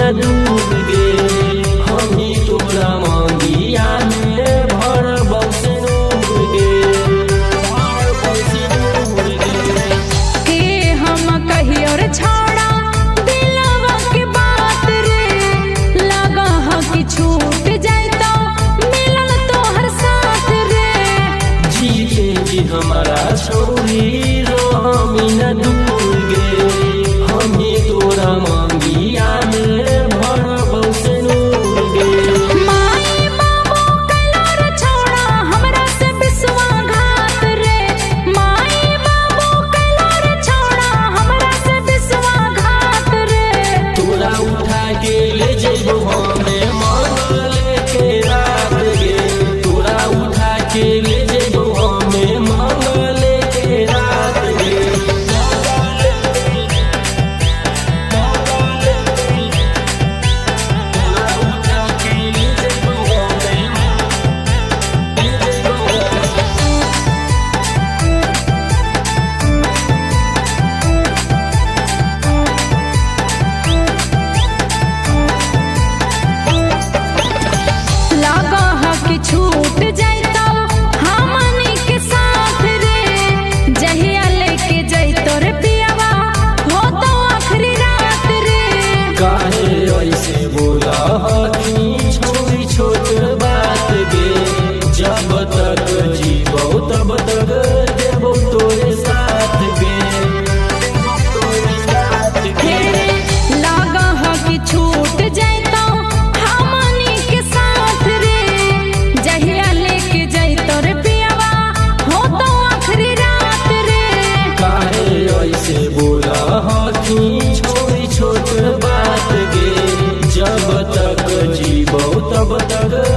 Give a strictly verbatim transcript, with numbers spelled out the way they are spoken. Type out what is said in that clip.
न डूब गे हमी तोरा मांगिया में भर बसे डूब गे भर बसे डूब गे के हम कहियो रे छोड़ा दिलवा के बात रे लगा ह कि छूट जाए तो मिलन तोहर साथ रे जीते जी हमारा छोरी रो हमी न डूब गे हमी तोरा मांगिया में भर बसे डूब गे माई बाबू कैला रे छोड़ा हमरा से विश्वासघात रे माई बाबू कैला रे छोड़ा हमरा से विश्वासघात रे तोरा उठा के ले जेबो हमें मांगले के रात गे तोरा उठा के ले जेबो हमें मांगले के रात गे तोरा उठा के ले जेबो हमें ले जेबो लगा ह कि छूट जाए तो हमनी के साथ रे जहिया लेके जैतो रे पियावा हो तो आखिरी रात रे काहे ऐसे बोला हनी छोरी छोट बात गे जब तक जीवो तब तक देवो तोरे साथ गे तोरे साथ गे फेरे लगा ह कि छूट जाए तो हमनी के साथ रे जहिया लेके जैतो रे पियावा हो तो आखिरी रात रे काहे ऐसे बोला हनी छोरी छोट बात गे जब तक जीवो तब तक